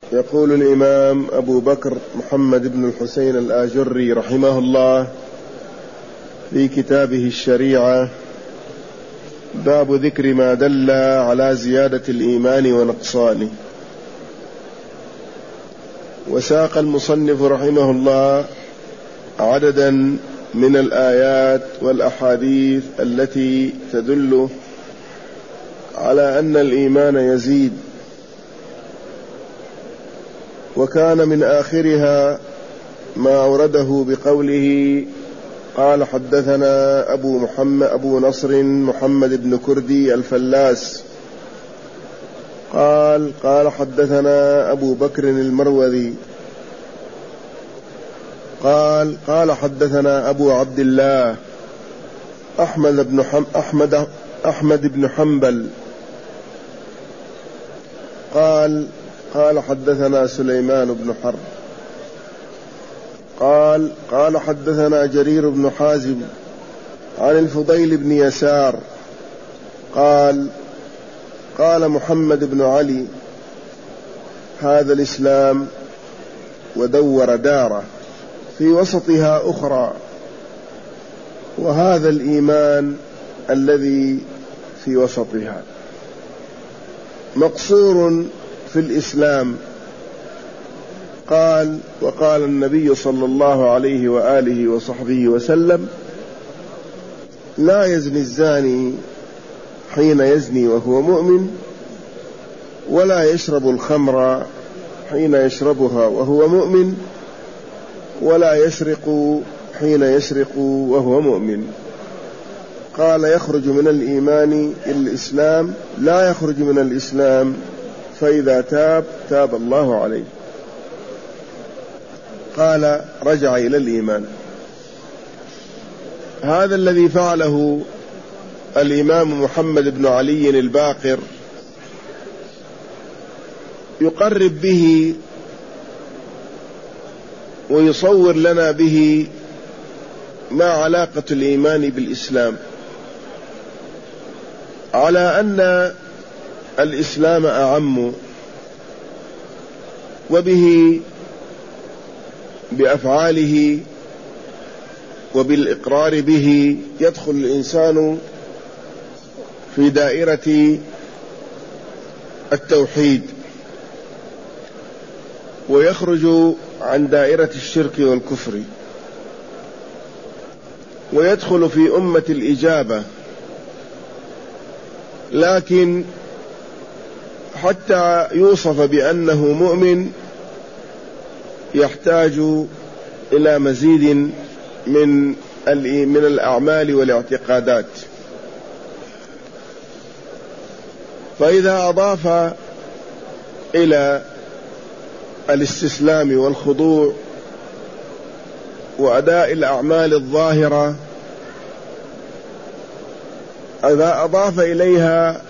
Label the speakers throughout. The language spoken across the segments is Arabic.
Speaker 1: يقول الإمام أبو بكر محمد بن الحسين الآجري رحمه الله في كتابه الشريعة: باب ذكر ما دل على زيادة الإيمان ونقصانه. وساق المصنف رحمه الله عددا من الآيات والأحاديث التي تدل على أن الإيمان يزيد، وكان من آخرها ما أورده بقوله: قال حدثنا أبو نصر محمد بن كردي الفلاس قال حدثنا أبو بكر المروذي قال حدثنا أبو عبد الله أحمد بن حنبل قال حدثنا سليمان بن حرب قال حدثنا جرير بن حازم عن الفضيل بن يسار قال محمد بن علي: هذا الإسلام ودور داره في وسطها أخرى، وهذا الإيمان الذي في وسطها مقصور في الإسلام. وقال النبي صلى الله عليه وآله وصحبه وسلم: لا يزني الزاني حين يزني وهو مؤمن، ولا يشرب الخمر حين يشربها وهو مؤمن، ولا يسرق حين يسرق وهو مؤمن. قال: يخرج من الإيمان الإسلام، لا يخرج من الإسلام، فإذا تاب الله عليه. قال: رجع إلى الإيمان. هذا الذي فعله الإمام محمد بن علي الباقر يقرب به ويصور لنا به ما علاقة الإيمان بالإسلام، على أن الإسلام أعم، وبه بأفعاله وبالإقرار به يدخل الإنسان في دائرة التوحيد، ويخرج عن دائرة الشرك والكفر، ويدخل في أمة الإجابة. لكن حتى يوصف بأنه مؤمن يحتاج إلى مزيد من الأعمال والاعتقادات. فإذا أضاف إلى الاستسلام والخضوع وأداء الأعمال الظاهرة، إذا أضاف إليها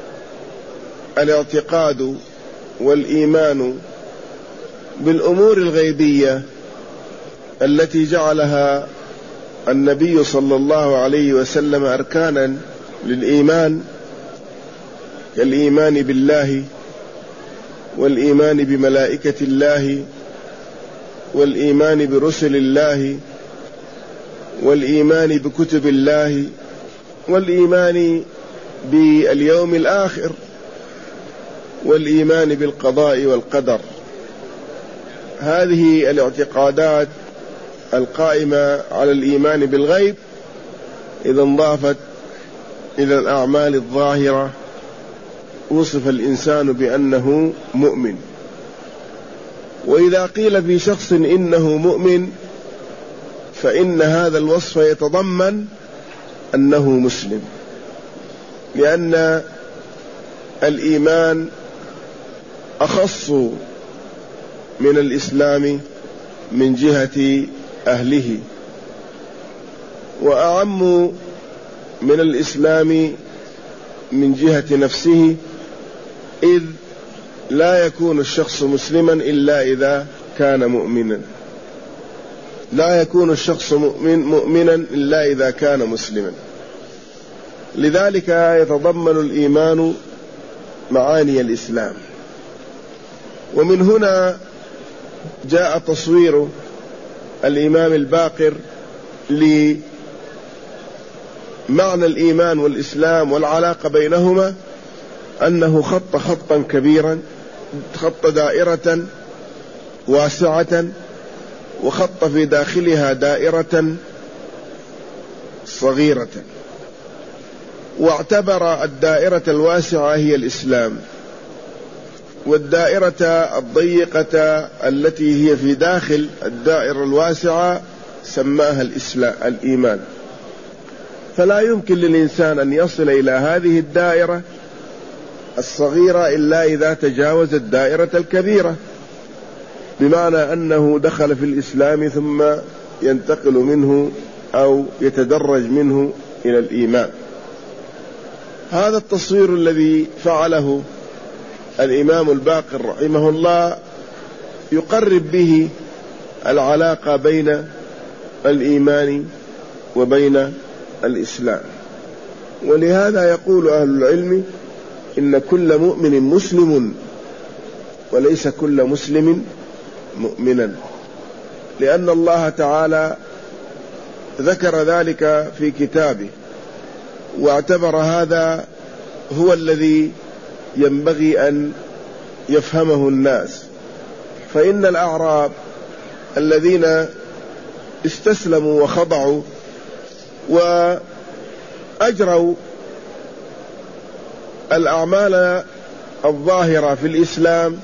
Speaker 1: الاعتقاد والإيمان بالأمور الغيبية التي جعلها النبي صلى الله عليه وسلم أركانا للإيمان، كالإيمان بالله، والإيمان بملائكة الله، والإيمان برسل الله، والإيمان بكتب الله، والإيمان باليوم الآخر، والإيمان بالقضاء والقدر. هذه الاعتقادات القائمة على الإيمان بالغيب إذا انضافت إلى الأعمال الظاهرة وصف الإنسان بأنه مؤمن. وإذا قيل في شخص إنه مؤمن فإن هذا الوصف يتضمن أنه مسلم، لأن الإيمان أخص من الإسلام من جهة أهله، وأعم من الإسلام من جهة نفسه، إذ لا يكون الشخص مسلما إلا إذا كان مؤمنا، لا يكون الشخص مؤمنا إلا إذا كان مسلما. لذلك يتضمن الإيمان معاني الإسلام. ومن هنا جاء تصوير الإمام الباقر لمعنى الإيمان والإسلام والعلاقة بينهما، أنه خط خطا كبيرا، خط دائرة واسعة، وخط في داخلها دائرة صغيرة، واعتبر الدائرة الواسعة هي الإسلام، والدائرة الضيقة التي هي في داخل الدائرة الواسعة سماها الإيمان. فلا يمكن للإنسان أن يصل إلى هذه الدائرة الصغيرة إلا إذا تجاوز الدائرة الكبيرة، بمعنى أنه دخل في الإسلام ثم ينتقل منه أو يتدرج منه إلى الإيمان. هذا التصوير الذي فعله الإمام الباقر رحمه الله يقرب به العلاقة بين الإيمان وبين الإسلام. ولهذا يقول أهل العلم إن كل مؤمن مسلم وليس كل مسلم مؤمنا، لأن الله تعالى ذكر ذلك في كتابه، واعتبر هذا هو الذي ينبغي أن يفهمه الناس. فإن الأعراب الذين استسلموا وخضعوا وأجروا الأعمال الظاهرة في الإسلام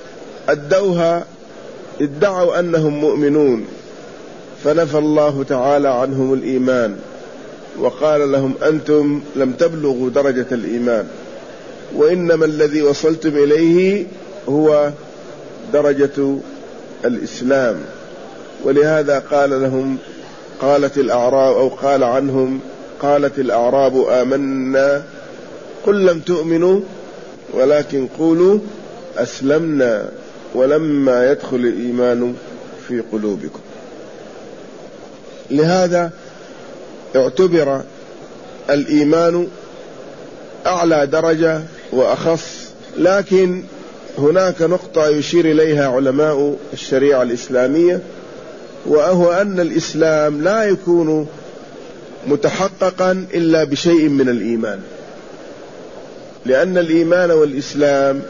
Speaker 1: ادعوا أنهم مؤمنون، فنفى الله تعالى عنهم الإيمان وقال لهم أنتم لم تبلغوا درجة الإيمان، وإنما الذي وصلتم إليه هو درجة الإسلام. ولهذا قال لهم قالت الأعراب أو قال عنهم قالت الأعراب آمنا قل لم تؤمنوا ولكن قولوا أسلمنا ولما يدخل الإيمان في قلوبكم. لهذا اعتبر الإيمان أعلى درجة وأخص. لكن هناك نقطة يشير إليها علماء الشريعة الإسلامية، وهو أن الإسلام لا يكون متحققا إلا بشيء من الإيمان، لأن الإيمان والإسلام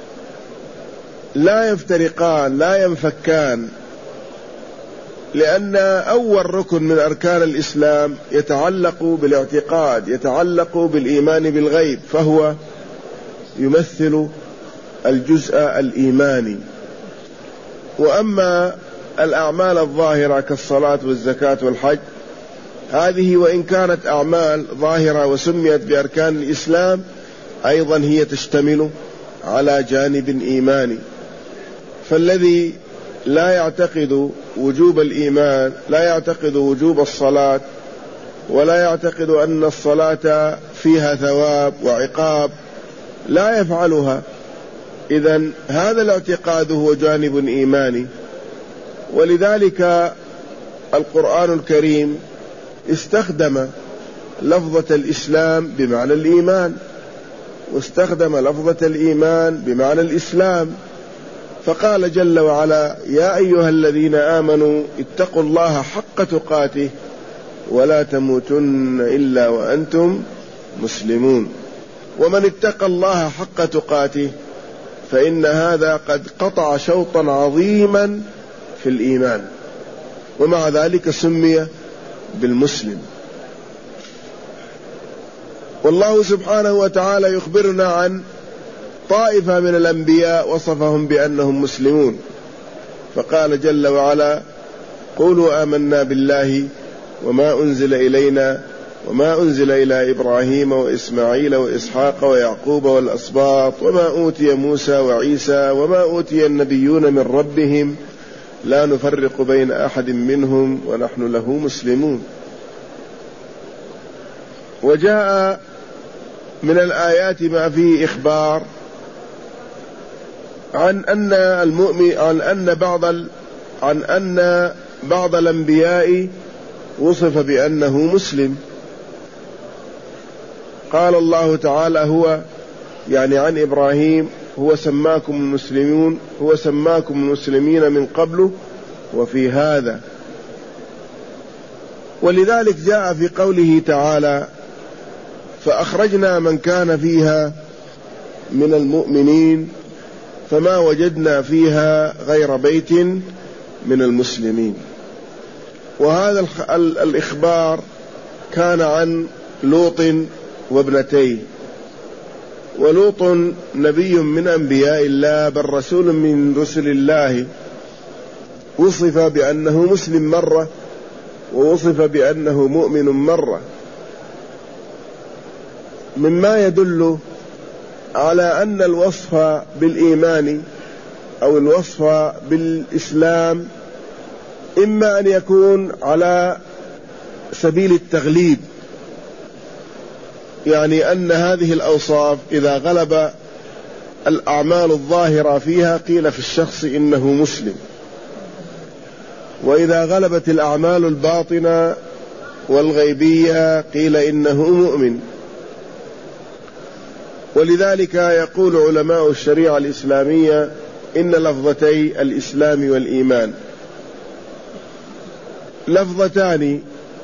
Speaker 1: لا يفترقان لا ينفكان، لأن أول ركن من أركان الإسلام يتعلق بالاعتقاد، يتعلق بالإيمان بالغيب، فهو يمثل الجزء الإيماني. وأما الأعمال الظاهرة كالصلاة والزكاة والحج، هذه وإن كانت أعمال ظاهرة وسميت بأركان الإسلام، أيضا هي تشتمل على جانب إيماني. فالذي لا يعتقد وجوب الإيمان، لا يعتقد وجوب الصلاة، ولا يعتقد أن الصلاة فيها ثواب وعقاب، لا يفعلها. إذن هذا الاعتقاد هو جانب إيماني. ولذلك القرآن الكريم استخدم لفظة الإسلام بمعنى الإيمان، واستخدم لفظة الإيمان بمعنى الإسلام، فقال جل وعلا يا أيها الذين آمنوا اتقوا الله حق تقاته ولا تموتن إلا وأنتم مسلمون. ومن اتقى الله حق تقاته فإن هذا قد قطع شوطا عظيما في الإيمان، ومع ذلك سمي بالمسلم. والله سبحانه وتعالى يخبرنا عن طائفة من الأنبياء وصفهم بأنهم مسلمون، فقال جل وعلا قولوا آمنا بالله وما أنزل إلينا وما أنزل إلى إبراهيم وإسماعيل وإسحاق ويعقوب والأسباط وما أوتي موسى وعيسى وما أوتي النبيون من ربهم لا نفرق بين أحد منهم ونحن له مسلمون. وجاء من الآيات ما فيه إخبار عن أن بعض الأنبياء وصف بأنه مسلم. قال الله تعالى هو يعني عن إبراهيم هو سماكم المسلمين من قبل وفي هذا. ولذلك جاء في قوله تعالى فأخرجنا من كان فيها من المؤمنين فما وجدنا فيها غير بيت من المسلمين. وهذا الإخبار كان عن لوط وابنتيه. ولوط نبي من أنبياء الله بل رسول من رسل الله، وصف بأنه مسلم مرة ووصف بأنه مؤمن مرة، مما يدل على أن الوصف بالإيمان أو الوصف بالإسلام إما أن يكون على سبيل التغليب، يعني أن هذه الأوصاف إذا غلب الأعمال الظاهرة فيها قيل في الشخص إنه مسلم، وإذا غلبت الأعمال الباطنة والغيبية قيل إنه مؤمن. ولذلك يقول علماء الشريعة الإسلامية إن لفظتي الإسلام والإيمان لفظتان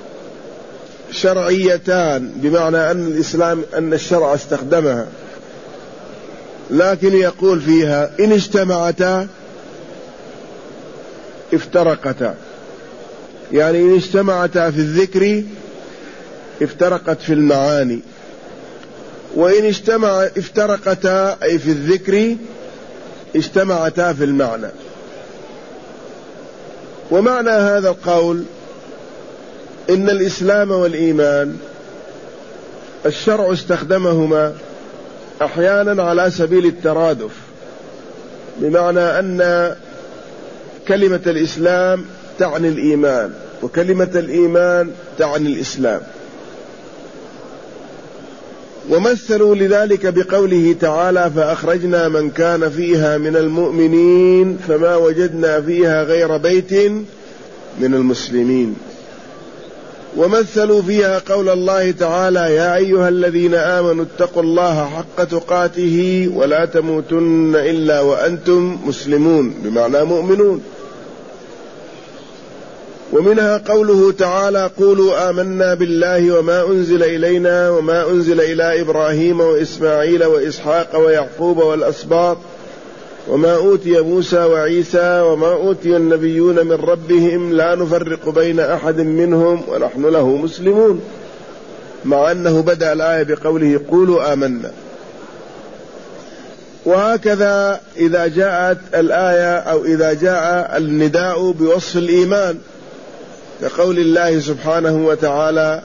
Speaker 1: شرعيتان، بمعنى أن الشرع استخدمها، لكن يقول فيها إن اجتمعتا افترقتا، يعني إن اجتمعتا في الذكر افترقت في المعاني، وإن افترقتا أي في الذكر اجتمعتا في المعنى. ومعنى هذا القول إن الإسلام والإيمان الشرع استخدمهما أحيانا على سبيل الترادف، بمعنى أن كلمة الإسلام تعني الإيمان وكلمة الإيمان تعني الإسلام. ومثلوا لذلك بقوله تعالى فأخرجنا من كان فيها من المؤمنين فما وجدنا فيها غير بيت من المسلمين. ومثلوا فيها قول الله تعالى يا أيها الذين آمنوا اتقوا الله حق تقاته ولا تموتن إلا وأنتم مسلمون، بمعنى مؤمنون. ومنها قوله تعالى قولوا آمنا بالله وما أنزل إلينا وما أنزل إلى إبراهيم وإسماعيل وإسحاق ويعقوب والأسباط وما أوتي موسى وعيسى وما أوتي النبيون من ربهم لا نفرق بين أحد منهم ونحن له مسلمون، مع أنه بدأ الآية بقوله قولوا آمنا. وهكذا إذا جاءت الآية أو إذا جاء النداء بوصف الإيمان كقول الله سبحانه وتعالى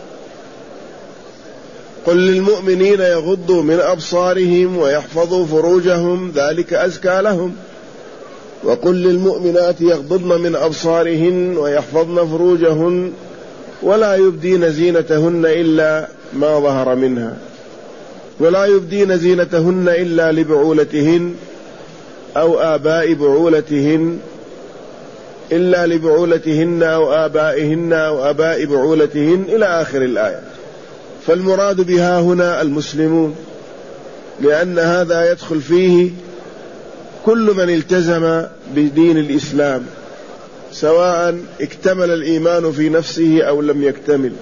Speaker 1: قل للمؤمنين يغضوا من أبصارهم ويحفظوا فروجهم ذلك أزكى لهم، وقل للمؤمنات يغضضن من أبصارهن ويحفظن فروجهن ولا يبدين زينتهن إلا ما ظهر منها، ولا يبدين زينتهن إلا لبعولتهن أو آباء بعولتهن إلا لبعولتهن أو آبائهن أو آباء بعولتهن إلى آخر الآية. فالمراد بها هنا المسلمون، لأن هذا يدخل فيه كل من التزم بدين الإسلام سواء اكتمل الإيمان في نفسه أو لم يكتمل.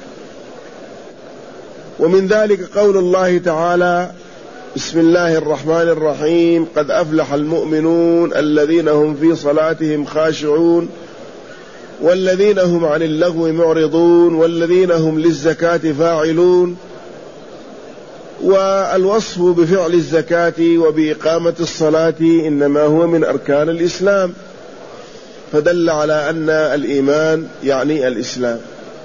Speaker 1: ومن ذلك قول الله تعالى بسم الله الرحمن الرحيم قد أفلح المؤمنون الذين هم في صلاتهم خاشعون والذين هم عن اللغو معرضون والذين هم للزكاة فاعلون. والوصف بفعل الزكاة وبإقامة الصلاة إنما هو من أركان الإسلام، فدل على أن الإيمان يعني الإسلام.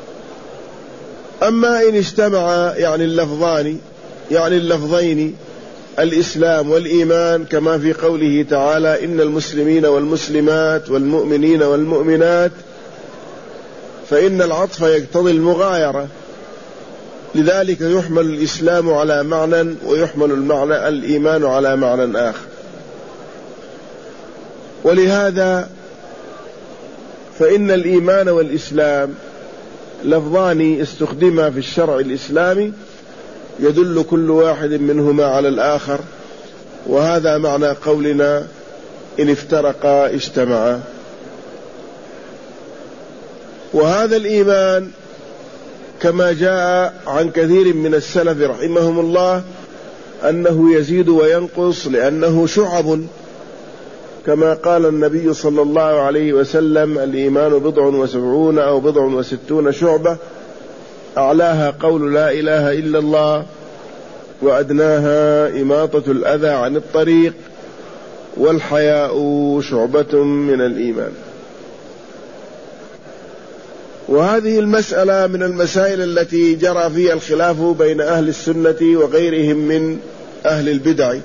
Speaker 1: أما إن اجتمع يعني اللفظين الإسلام والإيمان كما في قوله تعالى إن المسلمين والمسلمات والمؤمنين والمؤمنات، فإن العطف يقتضي المغايرة، لذلك يحمل الإسلام على معنى ويحمل الإيمان على معنى آخر. ولهذا فإن الإيمان والإسلام لفظان استخدما في الشرع الإسلامي يدل كل واحد منهما على الآخر وهذا معنى قولنا إن افترقا اجتمعا. وهذا الإيمان كما جاء عن كثير من السلف رحمهم الله أنه يزيد وينقص لأنه شعب، كما قال النبي صلى الله عليه وسلم: الإيمان 79 أو 69 شعبة، أعلاها قول لا إله إلا الله، وأدناها إماطة الأذى عن الطريق، والحياء شعبة من الإيمان. وهذه المسألة من المسائل التي جرى فيها الخلاف بين أهل السنة وغيرهم من أهل البدع،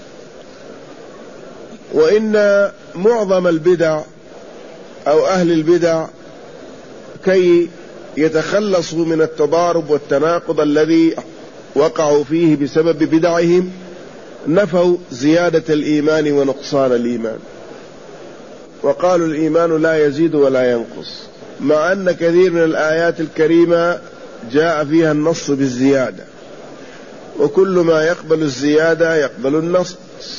Speaker 1: وإن معظم البدع أو أهل البدع كي يتخلصوا من التضارب والتناقض الذي وقعوا فيه بسبب بدعهم نفوا زيادة الإيمان ونقصان الإيمان، وقالوا الإيمان لا يزيد ولا ينقص، مع أن كثير من الآيات الكريمة جاء فيها النص بالزيادة، وكل ما يقبل الزيادة يقبل النص.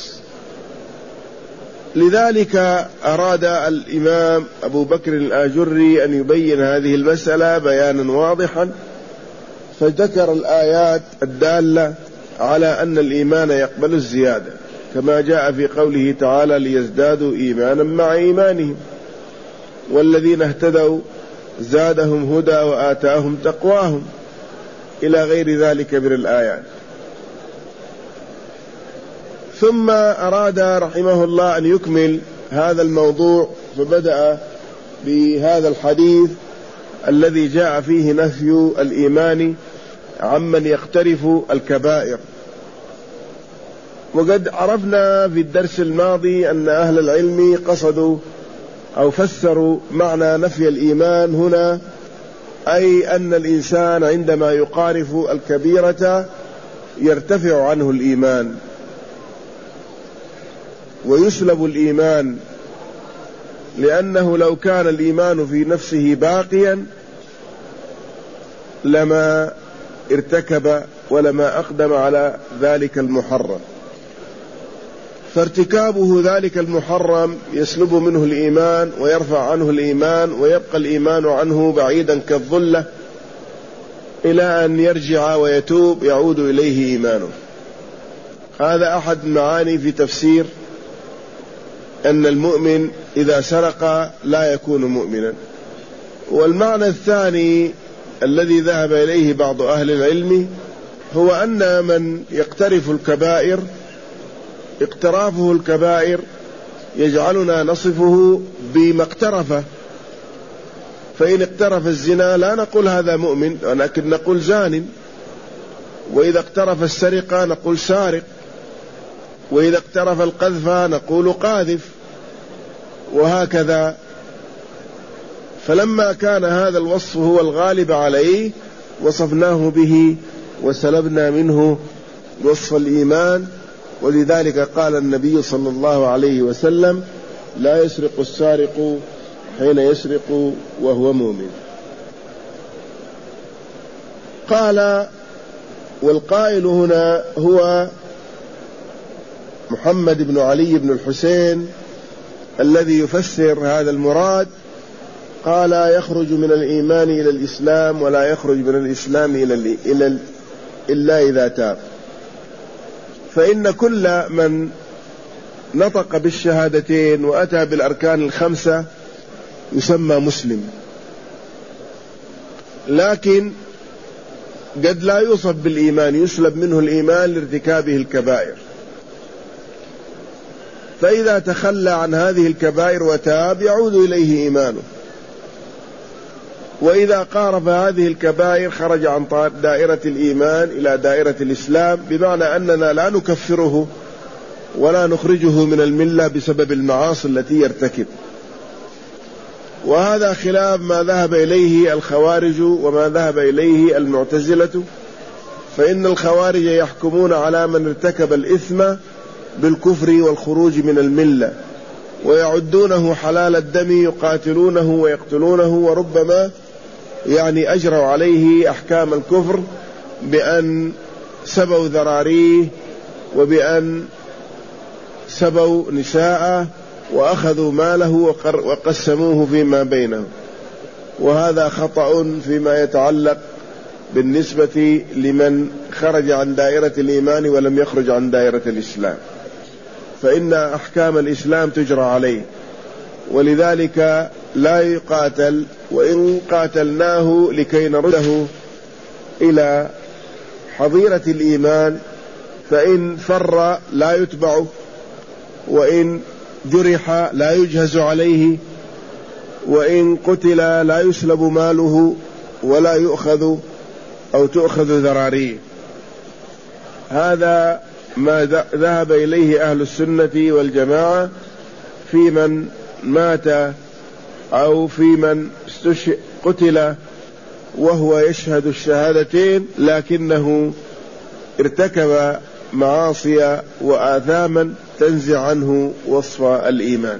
Speaker 1: لذلك أراد الإمام أبو بكر الآجري أن يبين هذه المسألة بيانا واضحا، فذكر الآيات الدالة على أن الإيمان يقبل الزيادة، كما جاء في قوله تعالى: ليزدادوا إيمانا مع إيمانهم، والذين اهتدوا زادهم هدى وآتاهم تقواهم، إلى غير ذلك من الآيات. ثم أراد رحمه الله أن يكمل هذا الموضوع، فبدأ بهذا الحديث الذي جاء فيه نفي الإيمان عمن يقترف الكبائر. وقد عرفنا في الدرس الماضي أن أهل العلم قصدوا أو فسروا معنى نفي الإيمان هنا، أي أن الإنسان عندما يقارف الكبيرة يرتفع عنه الإيمان ويسلب الإيمان، لأنه لو كان الإيمان في نفسه باقيا لما ارتكب ولما أقدم على ذلك المحرم، فارتكابه ذلك المحرم يسلب منه الإيمان ويرفع عنه الإيمان، ويبقى الإيمان عنه بعيدا كالظلة إلى أن يرجع ويتوب يعود إليه إيمانه. هذا أحد المعاني في تفسير أن المؤمن إذا سرق لا يكون مؤمنا. والمعنى الثاني الذي ذهب إليه بعض أهل العلم هو أن من يقترف الكبائر اقترافه الكبائر يجعلنا نصفه بما اقترفه، فإن اقترف الزنا لا نقول هذا مؤمن، ولكن نقول زان، وإذا اقترف السرقة نقول سارق، وإذا اقترف القذف نقول قاذف، وهكذا. فلما كان هذا الوصف هو الغالب عليه وصفناه به وسلبنا منه وصف الإيمان. ولذلك قال النبي صلى الله عليه وسلم: لا يسرق السارق حين يسرق وهو مؤمن. قال: والقائل هنا هو محمد بن علي بن الحسين الذي يفسر هذا المراد. قال: يخرج من الإيمان إلى الإسلام ولا يخرج من الإسلام إلا إذا تاب. فإن كل من نطق بالشهادتين وأتى بالأركان الخمسة يسمى مسلم، لكن قد لا يوصف بالإيمان، يسلب منه الإيمان لارتكابه الكبائر، فإذا تخلى عن هذه الكبائر وتاب يعود إليه إيمانه، وإذا قارب هذه الكبائر خرج عن دائرة الإيمان إلى دائرة الإسلام، بمعنى أننا لا نكفره ولا نخرجه من الملة بسبب المعاصي التي يرتكب. وهذا خلاف ما ذهب إليه الخوارج وما ذهب إليه المعتزلة، فإن الخوارج يحكمون على من ارتكب الإثم بالكفر والخروج من الملة، ويعدونه حلال الدم، يقاتلونه ويقتلونه، وربما أجروا عليه أحكام الكفر بأن سبوا ذراريه وبأن سبوا نساءه وأخذوا ماله وقسموه فيما بينهم، وهذا خطأ فيما يتعلق بالنسبة لمن خرج عن دائرة الإيمان ولم يخرج عن دائرة الإسلام، فإن أحكام الإسلام تجرى عليه، ولذلك لا يقاتل، وإن قاتلناه لكي نرده إلى حظيرة الإيمان فإن فر لا يتبع، وإن جرح لا يجهز عليه، وإن قتل لا يسلب ماله ولا يؤخذ أو تؤخذ ذراريه. هذا ما ذهب إليه أهل السنة والجماعة في من مات أو في من قتل وهو يشهد الشهادتين لكنه ارتكب معاصي وآثاما تنزع عنه وصف الإيمان.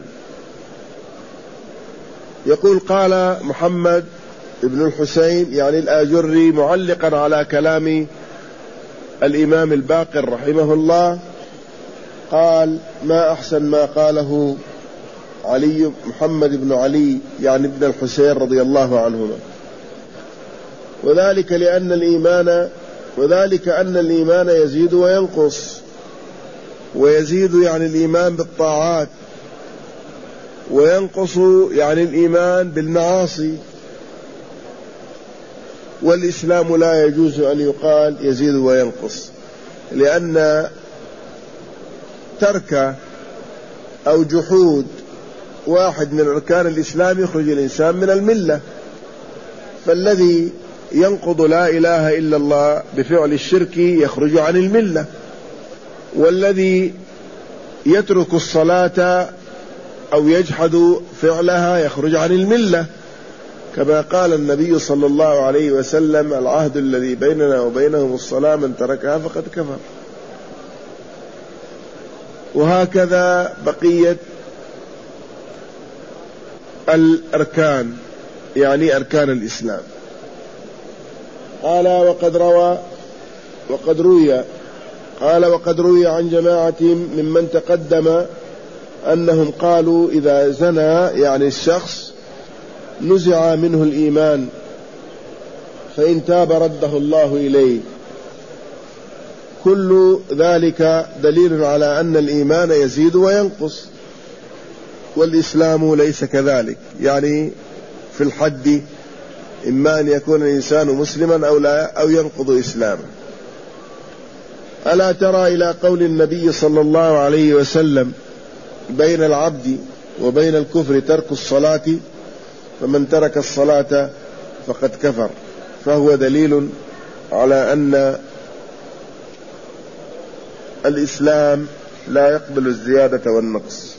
Speaker 1: يقول قال محمد ابن الحسين يعني الآجري معلقا على كلام الإمام الباقر رحمه الله، قال: ما أحسن ما قاله علي محمد بن علي يعني ابن الحسين رضي الله عنهما، وذلك أن الإيمان يزيد وينقص، ويزيد يعني الإيمان بالطاعات، وينقص يعني الإيمان بالمعاصي، والإسلام لا يجوز أن يقال يزيد وينقص، لأن ترك أو جحود واحد من أركان الإسلام يخرج الإنسان من الملة. فالذي ينقض لا إله إلا الله بفعل الشرك يخرج عن الملة، والذي يترك الصلاة أو يجحد فعلها يخرج عن الملة، كما قال النبي صلى الله عليه وسلم: العهد الذي بيننا وبينهم الصلاة، من تركها فقد كفر. وهكذا بقية الأركان يعني أركان الإسلام. قال: وقد روي عن جماعة ممن تقدم أنهم قالوا: إذا زنى يعني الشخص نزع منه الإيمان، فإن تاب رده الله إليه. كل ذلك دليل على أن الإيمان يزيد وينقص، والإسلام ليس كذلك، يعني في الحد إما أن يكون الإنسان مسلما أو لا أو ينقض إسلامه. ألا ترى إلى قول النبي صلى الله عليه وسلم: بين العبد وبين الكفر ترك الصلاة، فمن ترك الصلاة فقد كفر. فهو دليل على أن الإسلام لا يقبل الزيادة والنقص.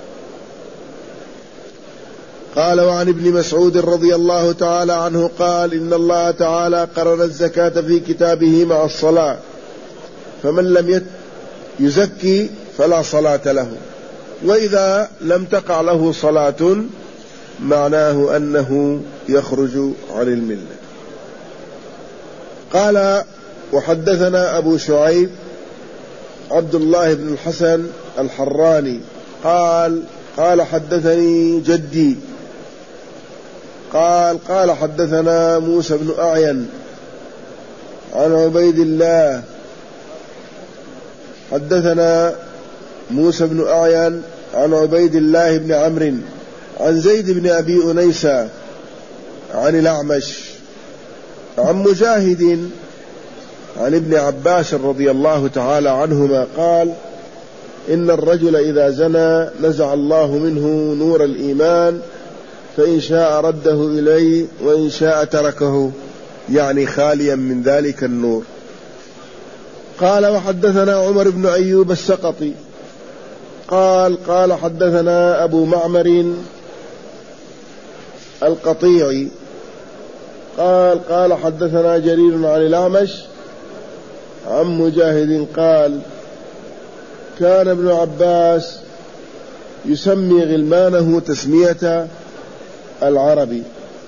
Speaker 1: قال: وعن ابن مسعود رضي الله تعالى عنه قال: إن الله تعالى قرن الزكاة في كتابه مع الصلاة، فمن لم يزكي فلا صلاة له، وإذا لم تقع له صلاة معناه أنه يخرج عن الملة. قال: وحدثنا أبو شعيب عبد الله بن الحسن الحراني قال حدثني جدي قال حدثنا موسى بن أعين عن عبيد الله، حدثنا موسى بن أعين عن عبيد الله بن عمرو عن زيد بن أبي أنيسة عن الأعمش عن مجاهد عن ابن عباس رضي الله تعالى عنهما قال: إن الرجل إذا زنى نزع الله منه نور الإيمان، فإن شاء رده إليه وإن شاء تركه، يعني خاليا من ذلك النور. قال: وحدثنا عمر بن أيوب السقطي قال حدثنا أبو معمر القطيعي قال حدثنا جرير عن الأعمش عن مجاهد قال: كان ابن عباس يسمي غلمانه تسمية العربي،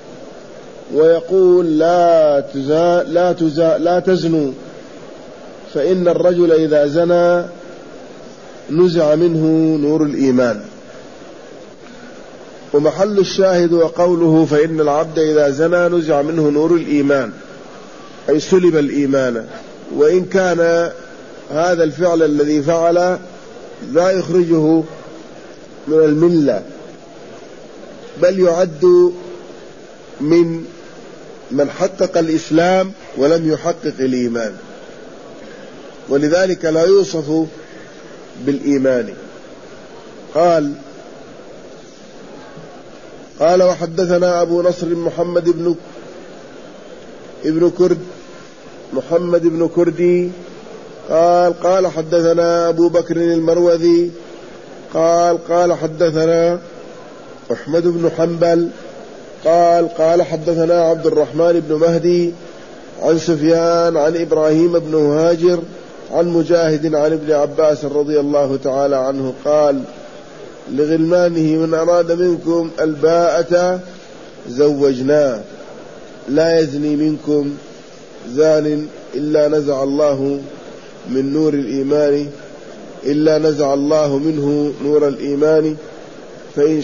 Speaker 1: ويقول: لا تزنوا، فإن الرجل إذا زنى نزع منه نور الإيمان. ومحل الشاهد وقوله فإن العبد إذا زنى نزع منه نور الإيمان، أي سلب الإيمان، وإن كان هذا الفعل الذي فعل لا يخرجه من الملة، بل يعد من حقق الإسلام ولم يحقق الإيمان، ولذلك لا يوصف بالإيمان. قال وحدثنا أبو نصر محمد بن كردي قال حدثنا أبو بكر المروذي قال حدثنا أحمد بن حنبل قال حدثنا عبد الرحمن بن مهدي عن سفيان عن إبراهيم بن هاجر عن مجاهد عن ابن عباس رضي الله تعالى عنه قال لغلمانه من أراد منكم الباءة زوجناه، لا يزني منكم زان إلا نزع الله منه نور الإيمان فإن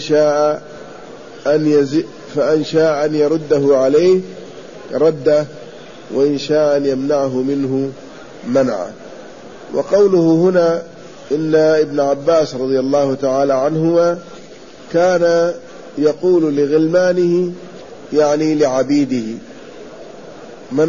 Speaker 1: شاء أن يرده عليه رده، وإن شاء أن يمنعه منه منعه. وقوله هنا إن ابن عباس رضي الله تعالى عنهما كان يقول لغلمانه يعني لعبيده من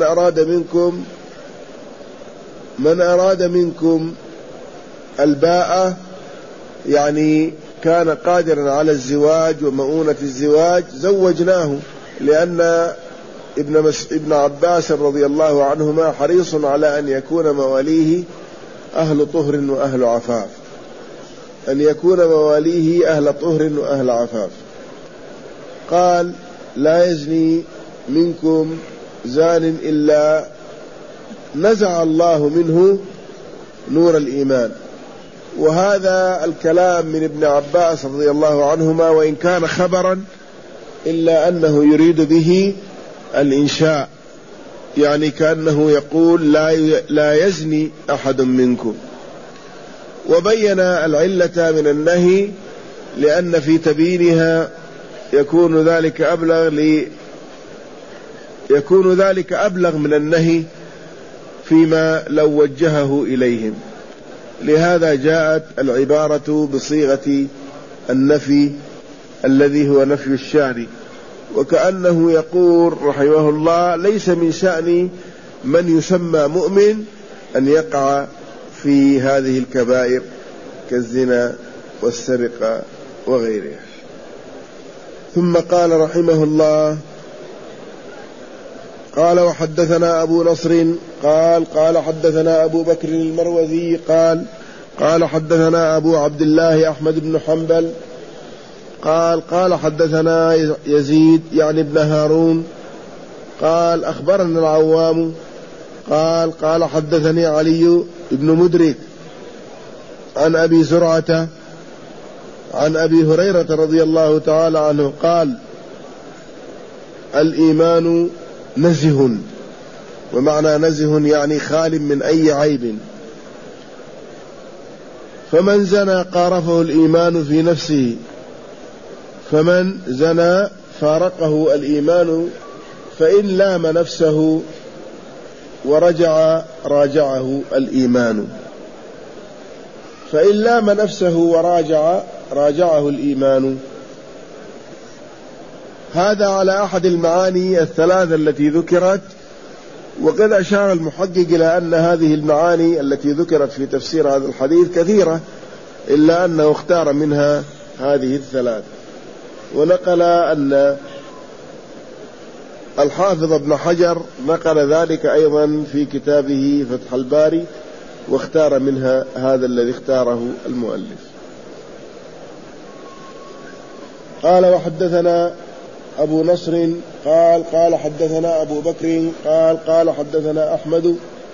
Speaker 1: أراد منكم الباءة، يعني كان قادرا على الزواج ومؤونة الزواج زوجناه، لأن ابن عباس رضي الله عنهما حريص على أن يكون مواليه أهل طهر وأهل عفاف. قال لا يزني منكم زان إلا نزع الله منه نور الإيمان. وهذا الكلام من ابن عباس رضي الله عنهما وإن كان خبرا إلا أنه يريد به الإنشاء، يعني كأنه يقول لا يزني أحد منكم. وبين العلة من النهي لأن في تبيينها يكون ذلك أبلغ من النهي فيما لو وجهه إليهم، لهذا جاءت العبارة بصيغة النفي الذي هو نفي الشأن، وكأنه يقول رحمه الله ليس من شأن من يسمى مؤمن أن يقع في هذه الكبائر كالزنا والسرقة وغيرها. ثم قال رحمه الله قال وحدثنا أبو نصر قال حدثنا أبو بكر المروذي قال حدثنا أبو عبد الله أحمد بن حنبل قال حدثنا يزيد يعني ابن هارون قال أخبرنا العوام قال حدثني علي بن مدرك عن أبي زرعة عن أبي هريرة رضي الله تعالى عنه قال الإيمان نزه، ومعنى نزه يعني خال من أي عيب، فمن زنى قارفه الإيمان في نفسه، فمن زنى فارقه الإيمان، فإن لام نفسه ورجع راجعه الإيمان، فإن لام نفسه راجعه الإيمان. هذا على أحد المعاني الثلاثة التي ذكرت، وقد أشار المحقق إلى أن هذه المعاني التي ذكرت في تفسير هذا الحديث كثيرة، إلا أنه اختار منها هذه الثلاثة. ونقل أن الحافظ ابن حجر نقل ذلك أيضا في كتابه فتح الباري، واختار منها هذا الذي اختاره المؤلف. قال وحدثنا أبو نصر قال حدثنا أبو بكر قال حدثنا أحمد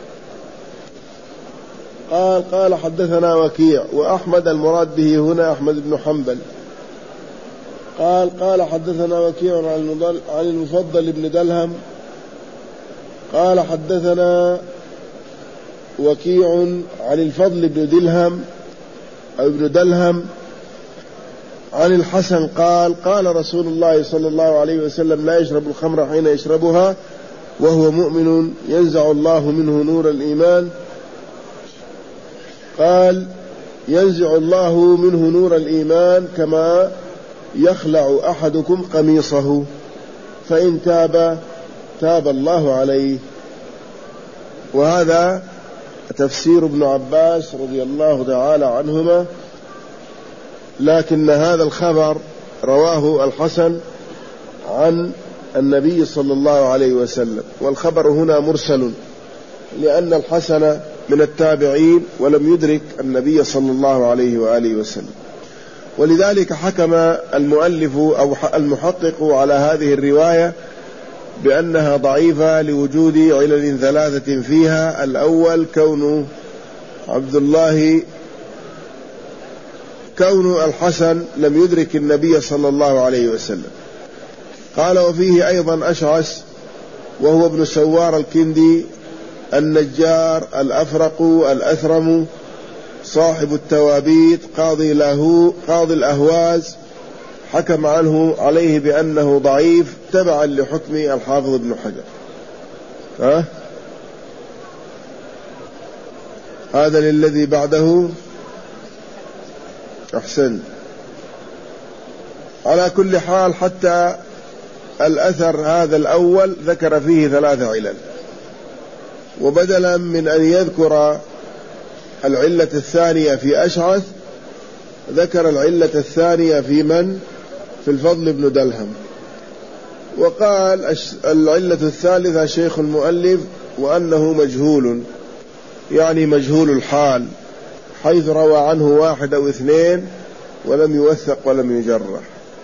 Speaker 1: قال حدثنا وكيع، وأحمد المراد به هنا أحمد بن حنبل. قال حدثنا وكيع عن المفضل بن دلهم قال حدثنا وكيع عن الفضل بن دلهم أو ابن دلهم عن الحسن قال قال رسول الله صلى الله عليه وسلم لا يشرب الخمر حين يشربها وهو مؤمن ينزع الله منه نور الإيمان. قال ينزع الله منه نور الإيمان كما يخلع أحدكم قميصه فإن تاب تاب الله عليه. وهذا تفسير ابن عباس رضي الله تعالى عنهما، لكن هذا الخبر رواه الحسن عن النبي صلى الله عليه وسلم، والخبر هنا مرسل لأن الحسن من التابعين ولم يدرك النبي صلى الله عليه وآله وسلم. ولذلك حكم المؤلف أو المحقق على هذه الرواية بأنها ضعيفة لوجود علل ثلاثة فيها. الأول كون الحسن لم يدرك النبي صلى الله عليه وسلم. قال وفيه أيضا أشعث وهو ابن سوار الكندي النجار الأفرق الأثرم صاحب التوابيت قاضي الأهواز، حكم عنه عليه بأنه ضعيف تبعا لحكم الحافظ ابن حجر. هذا للذي بعده أحسن. على كل حال حتى الأثر هذا الأول ذكر فيه 3 علل، وبدلا من أن يذكر العلة الثانية في أشعث ذكر العلة الثانية في الفضل بن دلهم. وقال العلة الثالثة شيخ المؤلف وأنه مجهول، يعني مجهول الحال، حيث روى عنه 1 أو 2 ولم يوثق ولم يجرح.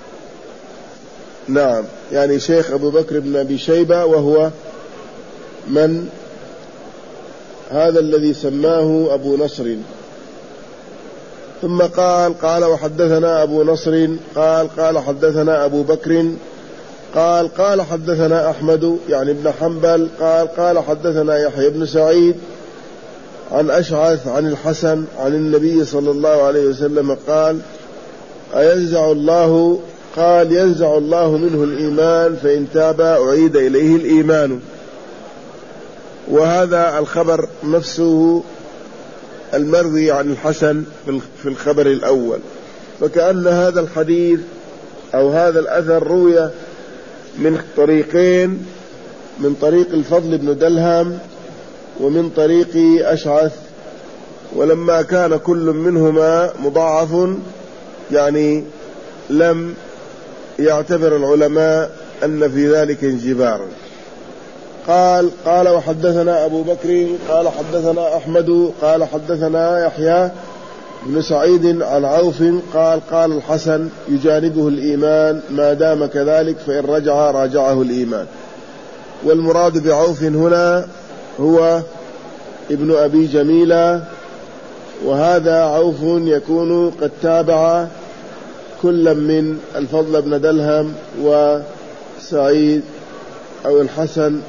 Speaker 1: نعم، يعني شيخ أبو بكر بن أبي شيبة، وهو من هذا الذي سماه أبو نصر. ثم قال وحدثنا أبو نصر قال حدثنا أبو بكر قال حدثنا أحمد يعني ابن حنبل قال حدثنا يحيى بن سعيد عن أشعث عن الحسن عن النبي صلى الله عليه وسلم قال ينزع الله منه الإيمان فإن تاب أعيد إليه الإيمان. وهذا الخبر نفسه المروي عن الحسن في الخبر الأول، فكأن هذا الحديث أو هذا الأثر روي من طريقين، من طريق الفضل بن دلهم ومن طريق أشعث، ولما كان كل منهما مضاعف يعني لم يعتبر العلماء أن في ذلك انجبارا. قال وحدثنا أبو بكر قال حدثنا أحمد قال حدثنا يحيى بن سعيد عن عوف قال الحسن يجانبه الإيمان ما دام كذلك فإن رجع راجعه الإيمان. والمراد بعوف هنا هو ابن أبي جميلة، وهذا عوف يكون قد تابع كل من الفضل بن دلهم وسعيد أو الحسن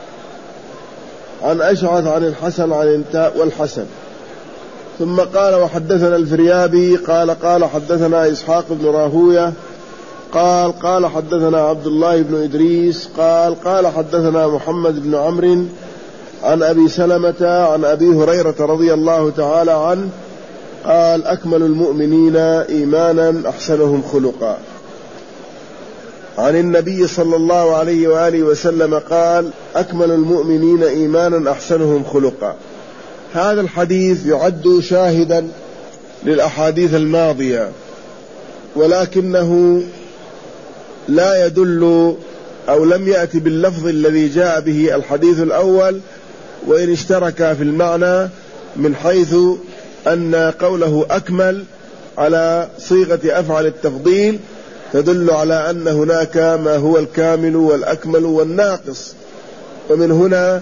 Speaker 1: عن أشعث عن الحسن عن انتاء والحسن. ثم قال وحدثنا الفريابي قال حدثنا إسحاق بن راهوية قال حدثنا عبد الله بن إدريس قال حدثنا محمد بن عمرو عن أبي سلمة عن أبي هريرة رضي الله تعالى عنه قال أكمل المؤمنين إيمانا أحسنهم خلقا. عن النبي صلى الله عليه وآله وسلم قال أكمل المؤمنين إيمانا أحسنهم خلقا. هذا الحديث يعد شاهدا للأحاديث الماضية، ولكنه لا يدل أو لم يأتي باللفظ الذي جاء به الحديث الأول، وإن اشترك في المعنى من حيث أن قوله أكمل على صيغة أفعل التفضيل تدل على أن هناك ما هو الكامل والأكمل والناقص. ومن هنا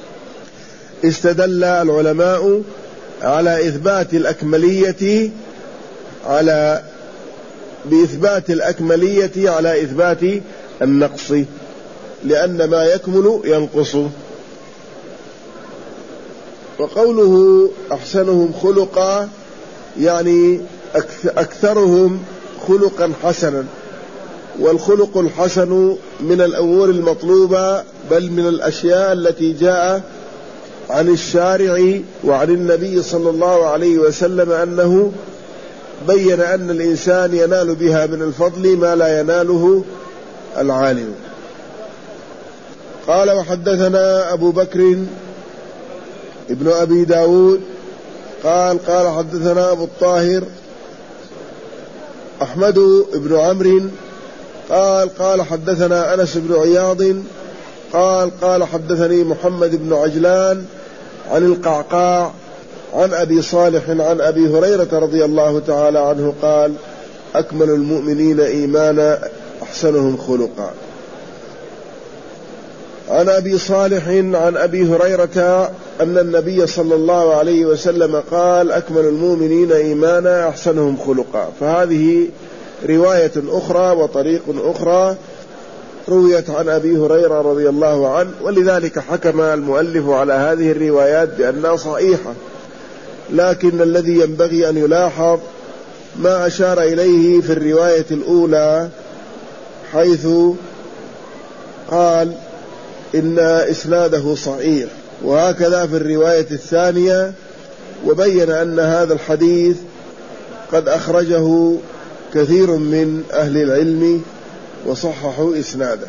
Speaker 1: استدل العلماء على إثبات الأكملية بإثبات الأكملية على إثبات النقص، لأن ما يكمل ينقص. وقوله أحسنهم خلقا يعني أكثرهم خلقا حسنا، والخلق الحسن من الأمور المطلوبة، بل من الأشياء التي جاء عن الشارع وعن النبي صلى الله عليه وسلم أنه بين أن الإنسان ينال بها من الفضل ما لا يناله العالم. قال وحدثنا أبو بكر ابن أبي داود قال حدثنا أبو الطاهر أحمد بن عمرو قال حدثنا أنس بن عياض قال حدثني محمد بن عجلان عن القعقاع عن أبي صالح عن أبي هريرة رضي الله تعالى عنه قال أكمل المؤمنين إيمانا أحسنهم خلقا. عن أبي صالح عن أبي هريرة أن النبي صلى الله عليه وسلم قال أكمل المؤمنين إيمانا أحسنهم خلقا. فهذه رواية أخرى وطريق أخرى رويت عن أبي هريرة رضي الله عنه، ولذلك حكم المؤلف على هذه الروايات بأنها صحيحة. لكن الذي ينبغي أن يلاحظ ما أشار إليه في الرواية الأولى، حيث قال إن إسناده صحيح، وهكذا في الرواية الثانية، وبين أن هذا الحديث قد أخرجه كثير من أهل العلم وصححوا إسناده.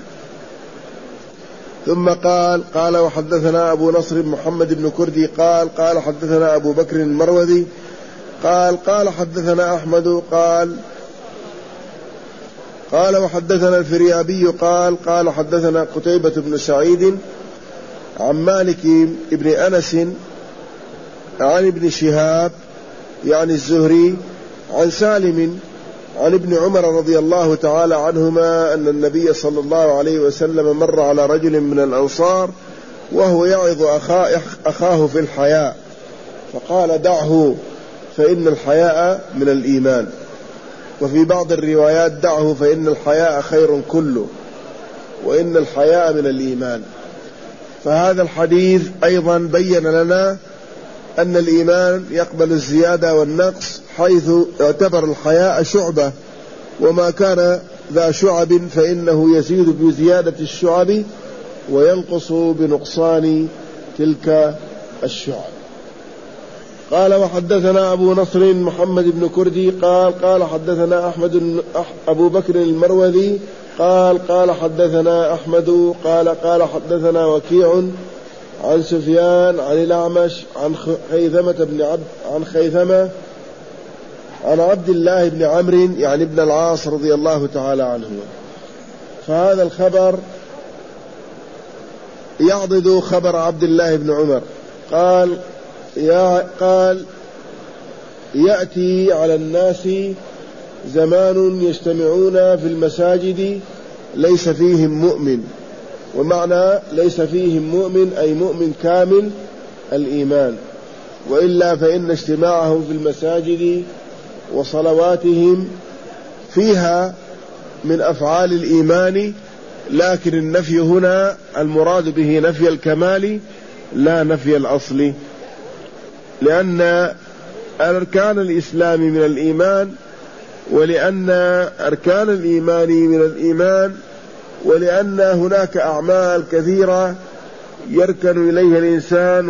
Speaker 1: ثم قال وحدثنا أبو نصر محمد بن كردي قال حدثنا أبو بكر المروذي قال حدثنا أحمد قال وحدثنا الفريابي قال حدثنا قتيبة بن سعيد عن مالك بن أنس عن ابن شهاب يعني الزهري عن سالم عن ابن عمر رضي الله تعالى عنهما أن النبي صلى الله عليه وسلم مر على رجل من الأنصار وهو يعظ أخاه في الحياء، فقال دعه فإن الحياء من الإيمان. وفي بعض الروايات دعه فإن الحياء خير كله، وإن الحياء من الإيمان. فهذا الحديث أيضا بين لنا أن الإيمان يقبل الزيادة والنقص، حيث اعتبر الحياء شعبة، وما كان ذا شعب فإنه يزيد بزيادة الشعب وينقص بنقصان تلك الشعب. قال وحدثنا أبو نصر محمد بن كردي قال حدثنا أبو بكر المروذي قال حدثنا أحمد قال حدثنا وكيع عن سفيان عن الأعمش عن خيثمة عن عبد الله بن عمرو يعني ابن العاص رضي الله تعالى عنه. فهذا الخبر يعضد خبر عبد الله بن عمر. قال يأتي على الناس زمان يجتمعون في المساجد ليس فيهم مؤمن، ومعنى ليس فيهم مؤمن أي مؤمن كامل الإيمان، وإلا فإن اجتماعهم في المساجد وصلواتهم فيها من أفعال الإيمان، لكن النفي هنا المراد به نفي الكمال لا نفي الأصل، لأن أركان الإسلام من الإيمان، ولأن أركان الإيمان من الإيمان، ولأن هناك أعمال كثيرة يركن إليها الإنسان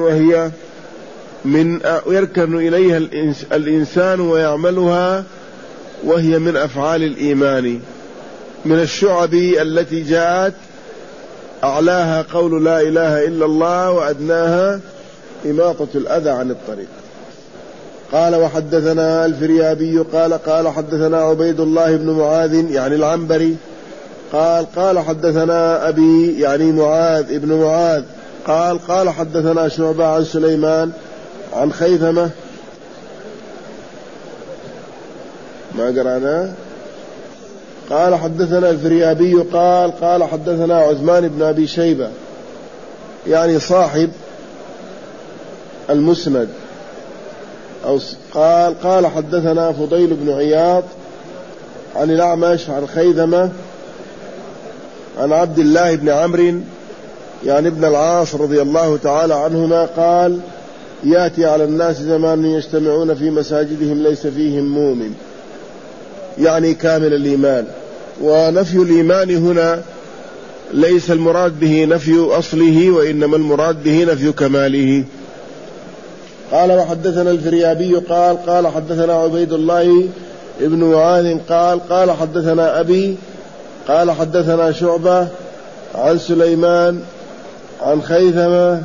Speaker 1: الإنسان ويعملها، وهي من أفعال الإيمان، من الشعب التي جاءت أعلاها قول لا إله إلا الله وأدناها إماطة الأذى عن الطريق. قال وحدثنا الفريابي قال حدثنا عبيد الله بن معاذ يعني العنبري قال حدثنا أبي يعني معاذ ابن معاذ قال حدثنا شعبة عن سليمان عن خيثمة ما قرأنا. قال حدثنا الفريابي قال حدثنا عثمان بن أبي شيبة يعني صاحب المسند قال حدثنا فضيل بن عياض عن الأعمش عن خيثمة عن عبد الله بن عمرو يعني ابن العاص رضي الله تعالى عنهما قال يأتي على الناس زمان يجتمعون في مساجدهم ليس فيهم مؤمن، يعني كامل الإيمان. ونفي الإيمان هنا ليس المراد به نفي أصله، وإنما المراد به نفي كماله. قال وحدثنا الفريابي قال حدثنا عبيد الله ابن معاذ قال حدثنا أبي قال حدثنا شعبة عن سليمان عن خيثمة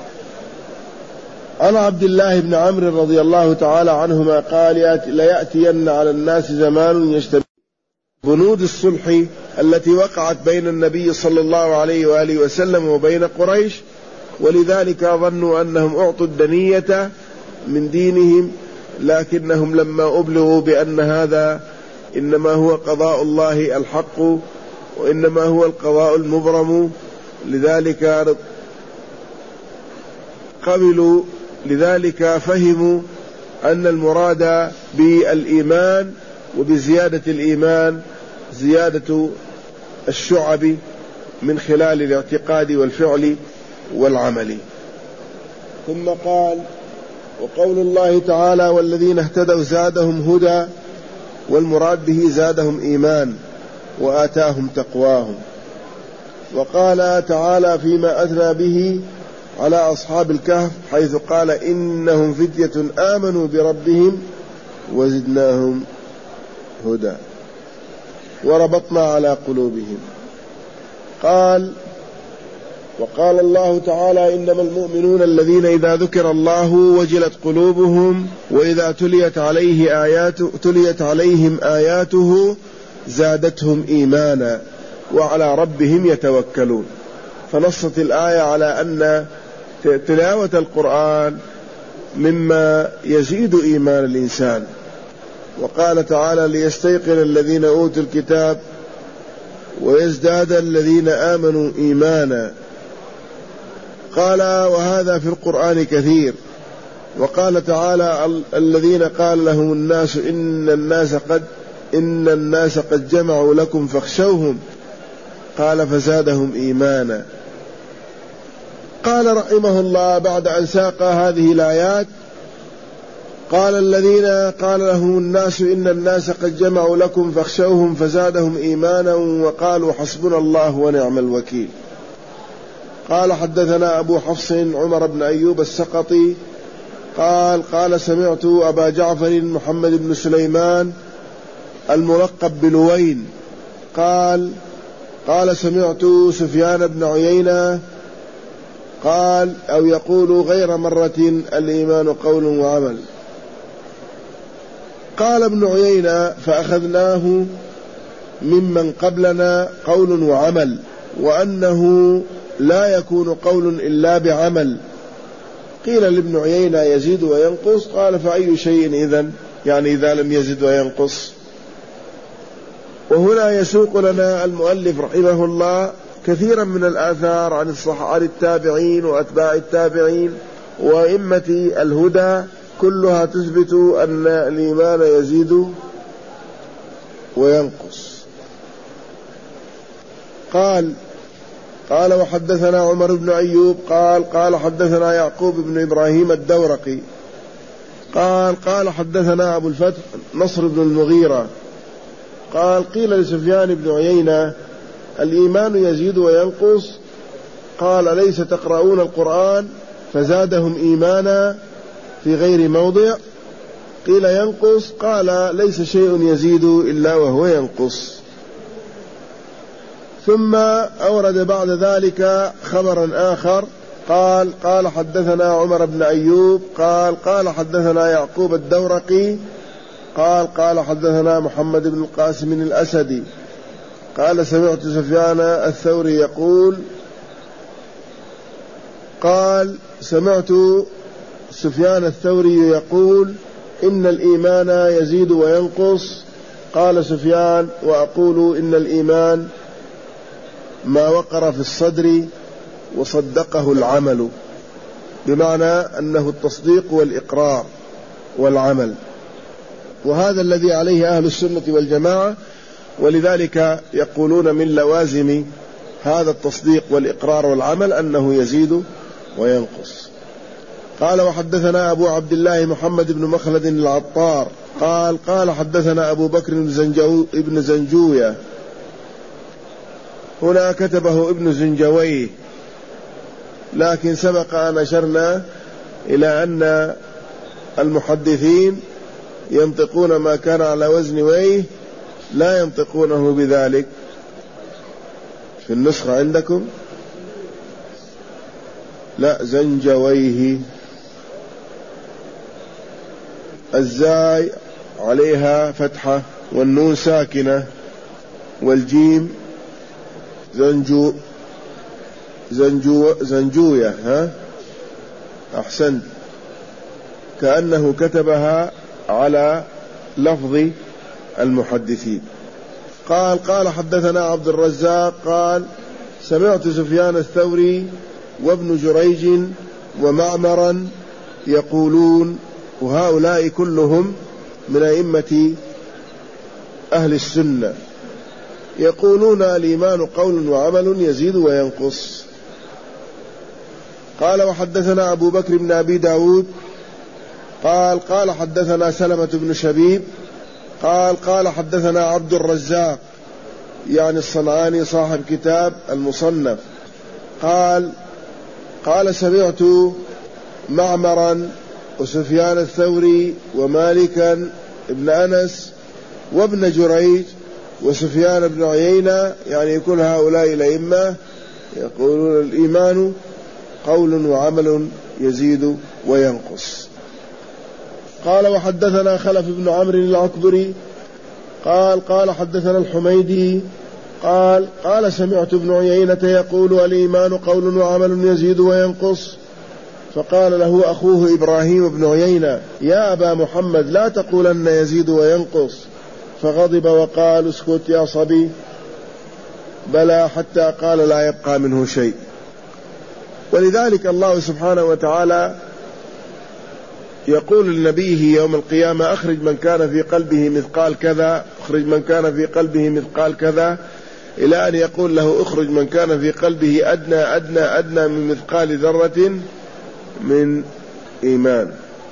Speaker 1: عن عبد الله بن عمرو رضي الله تعالى عنهما قال ليأتين على الناس زمان يجتمع بنود الصلح التي وقعت بين النبي صلى الله عليه وآله وسلم وبين قريش، ولذلك ظنوا أنهم أعطوا الدنية من دينهم، لكنهم لما أبلغوا بأن هذا إنما هو قضاء الله الحق وإنما هو القضاء المبرم، لذلك قبلوا، لذلك فهموا أن المراد بالإيمان وبزيادة الإيمان زيادة الشعب من خلال الاعتقاد والفعل والعمل. ثم قال وقول الله تعالى والذين اهتدوا زادهم هدى، والمراد به زادهم إيمان وآتاهم تقواهم. وقال تعالى فيما أثنى به على أصحاب الكهف حيث قال إنهم فتية آمنوا بربهم وزدناهم هدى وربطنا على قلوبهم. وقال الله تعالى إنما المؤمنون الذين إذا ذكر الله وجلت قلوبهم وإذا تليت عليهم آياته زادتهم إيمانا وعلى ربهم يتوكلون. فنصت الآية على أن تلاوة القرآن مما يزيد إيمان الإنسان. وقال تعالى ليستيقن الذين أوتوا الكتاب ويزداد الذين آمنوا إيمانا. قال وهذا في القرآن كثير. وقال تعالى الذين قال لهم الناس إن الناس قد جمعوا لكم فاخشوهم، قال فزادهم إيمانا. قال رحمه الله بعد أن ساق هذه الآيات قال الذين قال لهم الناس إن الناس قد جمعوا لكم فاخشوهم فزادهم إيمانا وقالوا حسبنا الله ونعم الوكيل. قال حدثنا أبو حفص عمر بن أيوب السقطي قال سمعت أبا جعفر محمد بن سليمان الملقب بلوين قال سمعت سفيان بن عيينة قال أو يقول غير مرة الإيمان قول وعمل. قال ابن عيينة فأخذناه ممن قبلنا قول وعمل، وأنه لا يكون قول إلا بعمل. قيل لابن عيينة يزيد وينقص، قال فأي شيء إذن، يعني إذا لم يزد وينقص. وهنا يسوق لنا المؤلف رحمه الله كثيرا من الآثار عن التابعين وأتباع التابعين وأئمة الهدى، كلها تثبت أن الإيمان يزيد وينقص. قال وحدثنا عمر بن أيوب قال حدثنا يعقوب بن إبراهيم الدورقي قال حدثنا أبو الفتح نصر بن المغيرة قيل لسفيان بن عيينة الإيمان يزيد وينقص، قال ليس تقرؤون القرآن فزادهم إيمانا في غير موضع؟ قيل ينقص، قال ليس شيء يزيد إلا وهو ينقص. ثم أورد بعد ذلك خبرا آخر قال حدثنا عمر بن أيوب قال حدثنا يعقوب الدورقي قال حدثنا محمد بن القاسم الأسدي قال سمعت سفيان الثوري يقول إن الإيمان يزيد وينقص. قال سفيان وأقول إن الإيمان ما وقر في الصدر وصدقه العمل، بمعنى أنه التصديق والإقرار والعمل، وهذا الذي عليه أهل السنة والجماعة، ولذلك يقولون من لوازم هذا التصديق والإقرار والعمل أنه يزيد وينقص. قال وحدثنا أبو عبد الله محمد بن مخلد العطار قال حدثنا أبو بكر ابن زنجوية. هنا كتبه ابن زنجويه، لكن سبق أن أشرنا إلى أن المحدثين ينطقون ما كان على وزن ويه، لا ينطقونه بذلك. في النسخة عندكم لا، زنجويه، الزاي عليها فتحة والنون ساكنة والجيم زنجوية. ها أحسنت، كأنه كتبها على لفظ المحدثين. قال حدثنا عبد الرزاق قال سمعت سفيان الثوري وابن جريج ومعمرا يقولون، وهؤلاء كلهم من أئمة أهل السنة، يقولون الإيمان قول وعمل يزيد وينقص. قال وحدثنا أبو بكر بن أبي داود قال حدثنا سلمة بن شبيب قال حدثنا عبد الرزاق يعني الصنعاني صاحب كتاب المصنف قال سمعت معمرا وسفيان الثوري ومالكا ابن أنس وابن جريج وسفيان بن عيينة، يعني كل هؤلاء الأئمة يقولون الإيمان قول وعمل يزيد وينقص. قال وحدثنا خلف بن عمرو العكبري قال حدثنا الحميدي قال سمعت ابن عيينة يقول الإيمان قول وعمل يزيد وينقص. فقال له أخوه إبراهيم بن عيينة يا أبا محمد لا تقولن يزيد وينقص، فغضب وقال اسكت يا صبي، بلى، حتى قال لا يبقى منه شيء. ولذلك الله سبحانه وتعالى يقول لنبيه يوم القيامة أخرج من كان في قلبه مثقال كذا، أخرج من كان في قلبه مثقال كذا، إلى أن يقول له أخرج من كان في قلبه أدنى من مثقال ذرة من إيمان.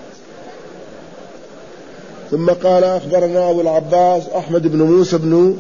Speaker 1: ثم قال أخبرنا أبو العباس أحمد بن موسى بن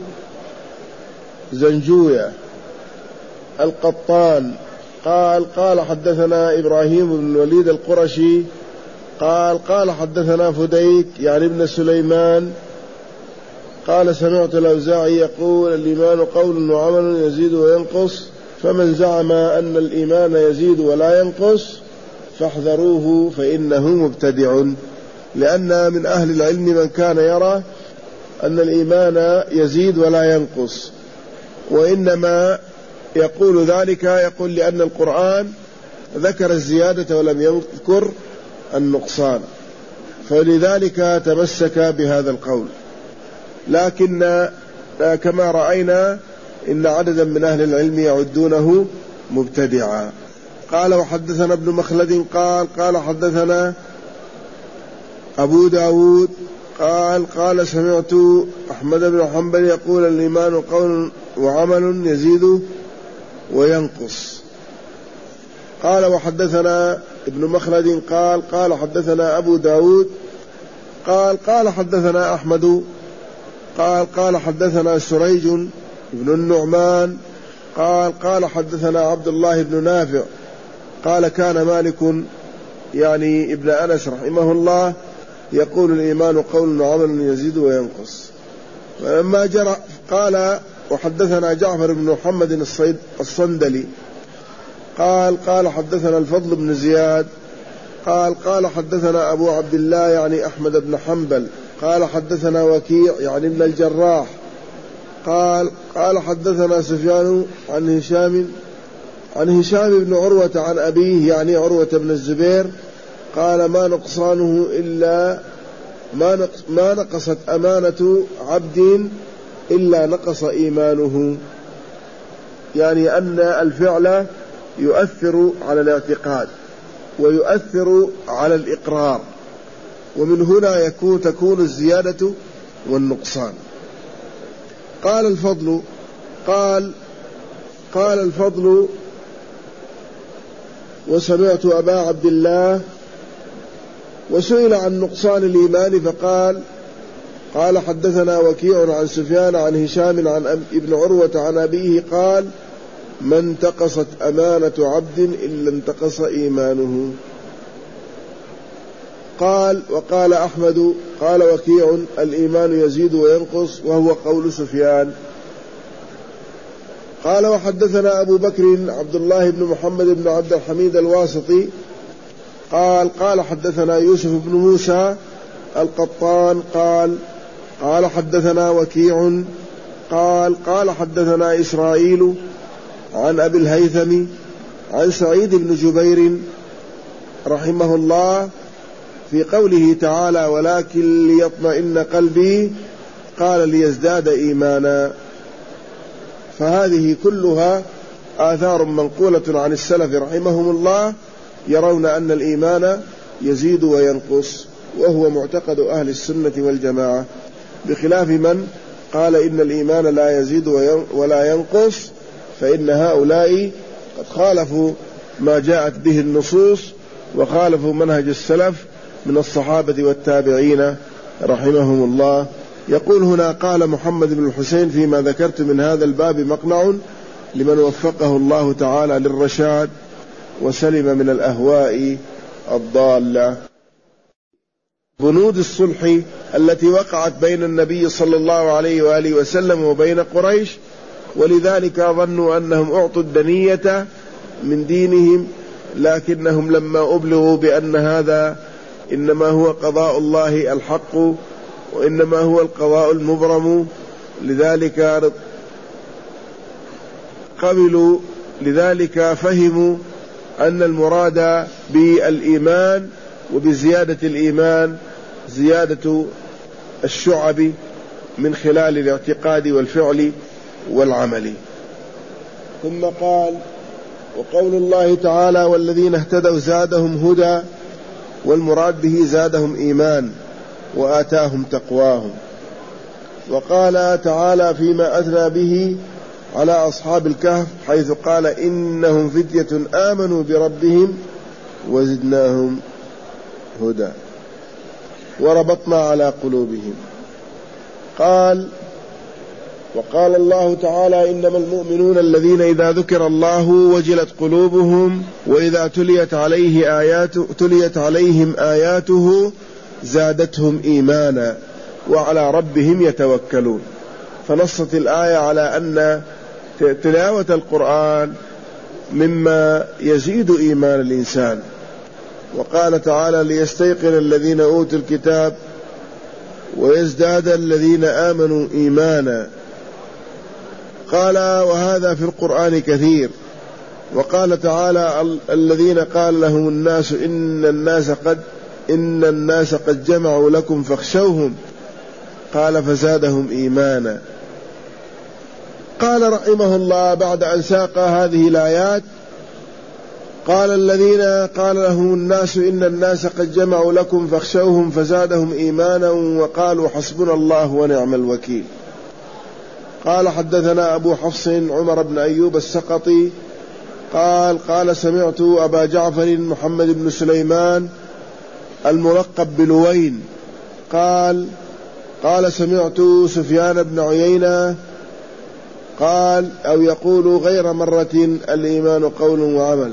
Speaker 1: زنجوية القطان قال حدثنا إبراهيم بن الوليد القرشي قال حدثنا فديك يعني ابن سليمان قال سمعت الأوزاعي يقول الإيمان قول وعمل يزيد وينقص، فمن زعم أن الإيمان يزيد ولا ينقص فاحذروه فإنه مبتدع. لأن من أهل العلم من كان يرى أن الإيمان يزيد ولا ينقص، وإنما يقول ذلك يقول لأن القرآن ذكر الزيادة ولم يذكر النقصان، فلذلك تمسك بهذا القول. لكن كما رأينا إن عددا من أهل العلم يعدونه مبتدعا. قال وحدثنا ابن مخلد قال حدثنا أبو داود قال سمعت أحمد بن حنبل يقول الإيمان قول وعمل يزيد وينقص. قال وحدثنا ابن مخلد قال حدثنا أبو داود قال حدثنا أحمد قال حدثنا سريج بن النعمان قال حدثنا عبد الله بن نافع قال كان مالك يعني ابن أنس رحمه الله يقول الإيمان قول وعمل يزيد وينقص. فلما جرى قال وحدثنا جعفر بن محمد الصندلي قال حدثنا الفضل بن زياد قال حدثنا أبو عبد الله يعني أحمد بن حنبل قال حدثنا وكيع يعني ابن الجراح قال حدثنا سفيان عن هشام بن عروة عن أبيه يعني عروة بن الزبير قال ما نقصانه إلا ما نقصت أمانة عبد إلا نقص إيمانه، يعني أن الفعل يؤثر على الاعتقاد ويؤثر على الإقرار، ومن هنا تكون الزيادة والنقصان. قال الفضل وسمعت أبا عبد الله وسئل عن نقصان الإيمان فقال: قال حدثنا وكيع عن سفيان عن هشام عن ابن عروة عن أبيه قال: ما انتقصت أمانة عبد إلا انتقص إيمانه. قال: وقال أحمد قال وكيع: الإيمان يزيد وينقص، وهو قول سفيان. قال: وحدثنا أبو بكر عبد الله بن محمد بن عبد الحميد الواسطي قال حدثنا يوسف بن موسى القطان قال حدثنا وكيع قال حدثنا إسرائيل عن أبي الهيثم عن سعيد بن جبير رحمه الله في قوله تعالى: ولكن ليطمئن قلبي، قال: ليزداد إيمانا. فهذه كلها آثار منقولة عن السلف رحمهم الله، يرون أن الإيمان يزيد وينقص، وهو معتقد أهل السنة والجماعة، بخلاف من قال إن الإيمان لا يزيد ولا ينقص، فإن هؤلاء قد خالفوا ما جاءت به النصوص وخالفوا منهج السلف من الصحابة والتابعين رحمهم الله. يقول هنا: قال محمد بن الحسين: فيما ذكرت من هذا الباب مقنع لمن وفقه الله تعالى للرشاد وسلم من الأهواء الضالة. بنود الصلح التي وقعت بين النبي صلى الله عليه وآله وسلم وبين قريش، ولذلك ظنوا أنهم أعطوا الدنية من دينهم، لكنهم لما أبلغوا بأن هذا إنما هو قضاء الله الحق وإنما هو القضاء المبرم، لذلك قبلوا، لذلك فهموا أن المراد بالإيمان وبزيادة الإيمان زيادة الشعب من خلال الاعتقاد والفعل والعمل. ثم قال: وقول الله تعالى: والذين اهتدوا زادهم هدى، والمراد به زادهم إيمان وآتاهم تقواهم. وقال تعالى فيما أثنى به على أصحاب الكهف حيث قال: إنهم فتية آمنوا بربهم وزدناهم هدى وربطنا على قلوبهم. وقال الله تعالى: إنما المؤمنون الذين إذا ذكر الله وجلت قلوبهم وإذا تليت عليهم آياته زادتهم إيمانا وعلى ربهم يتوكلون. فنصت الآية على أن تلاوة القرآن مما يزيد إيمان الإنسان. وقال تعالى: ليستيقن الذين أوتوا الكتاب ويزداد الذين آمنوا إيمانا. قال: وهذا في القرآن كثير. وقال تعالى: الذين قال لهم الناس إن الناس قد جمعوا لكم فاخشوهم، قال: فزادهم إيمانا. قال رحمه الله بعد أن ساق هذه الآيات: قال: الذين قال لهم الناس إن الناس قد جمعوا لكم فاخشوهم فزادهم إيمانا وقالوا حسبنا الله ونعم الوكيل. قال: حدثنا أبو حفص عمر بن أيوب السقطي قال سمعت أبا جعفر محمد بن سليمان الملقب بلوين قال سمعت سفيان بن عيينة قال أو يقول غير مرة: الإيمان قول وعمل.